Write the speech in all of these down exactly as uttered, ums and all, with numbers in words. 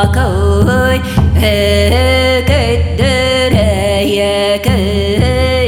köy Keddireye köy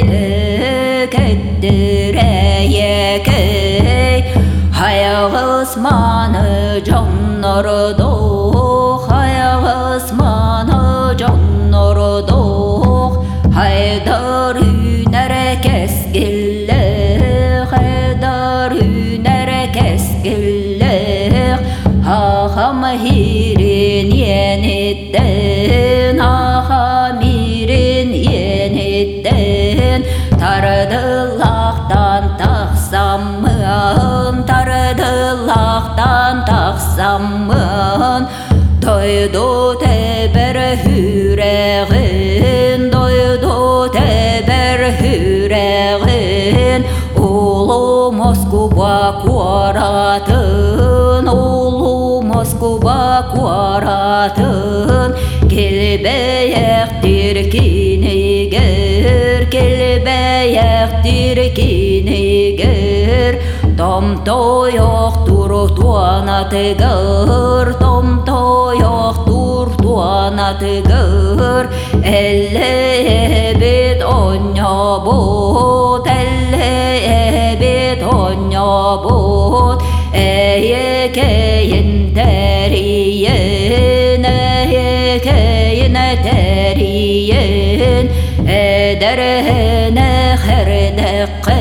Keddireye köy Hayal ısmanı canları doğ Hayal ısmanı canları doğ Haydar hüner kesgille Haydar hüner kesgille Haham hirin yenitten Haham hirin yenitten Tardılaktan taksamın Tardılaktan taksamın Doydu teber hüreğin Doydu teber hüreğin Ulu Moskova kuaratın Ulu Moskova kuaratın Kelbeyektir kiniger Kelbeyektir kiniger Tom to yoktur tuana tegar Tom to yoktur tuana tegar Elle ebed onya bot Elle ebed onya bot Eye keyin teriyen Eye keyin teriyen Ederhene herdekke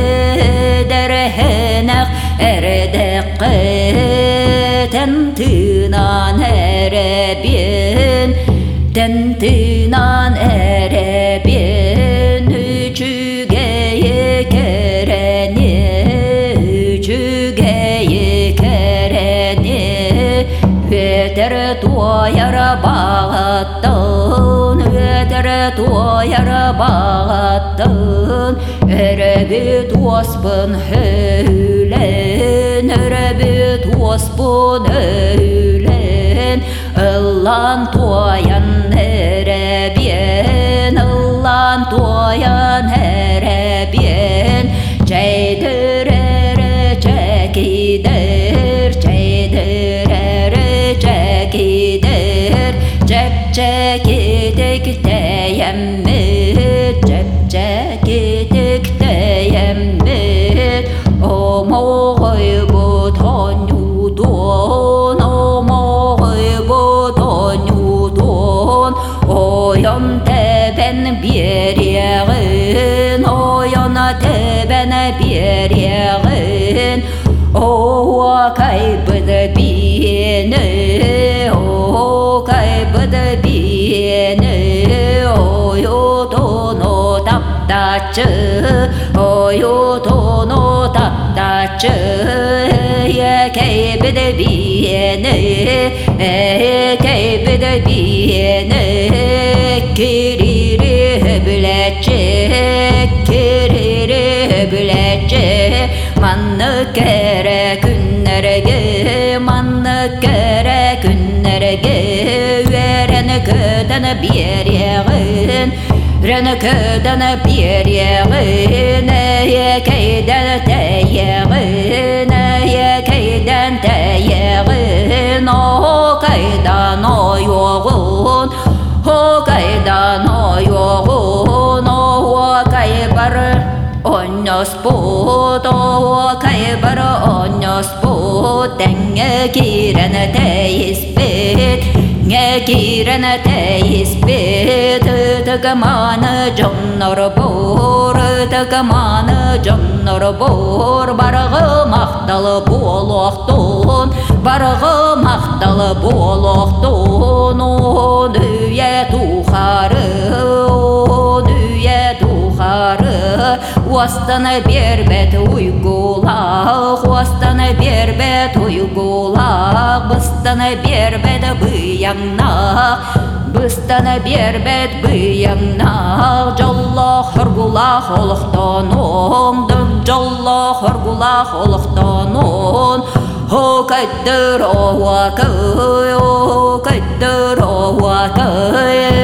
Ederhene herdekke Tentınan erebyen Tentınan erebyen Üçügeye kereni Üçügeye kereni Veter tuayar bağıttın Veter tuayar bağıttın Erebit waspın höylen Erebit waspın höylen Allah'ın tuayan erebyen Allah'ın tuayan erebyen Çeydir ere çekider Çeydir ere çekider Cep çekidik teyemmit Cep çekidik teyemmit O moğay bu tonyudun O moğay bu tonyudun O yon teben bir yeğin O yana teben bir yeğin O kaybıdı beni O kaybıdı beni O yutunu taptaçı O yutunu taptaçı Ye kaybıdı beni Kaybıdı beni Kiriri bilecek Kiriri bilecek Manlı kere günlerge Manlı kere günlerge Veren köden bir yeğin Veren köden bir yeğin Eye keyden teyeğin Eye keyden teyeğin O kaydan o yoğun O kaydan o yoğun O kaybar Onyos put, o kaybar onyos put Enge kirene teispit Nge kirene teispit Tıkmanı canlar bor Tıkmanı canlar bor Barğı mahtalı buluktun Barğı mahtalı buluktun O düye tuharı O düye tuharı Vastana bir bet uygulak Vastana bir bet uygulak Bıstana bir bet bıyannak Bıstana bir bet bıyannak Jalla hırgulak oluqtanun Dön jalla hırgulak oluqtanun O kaddır o vakıy O kaddır o vakıy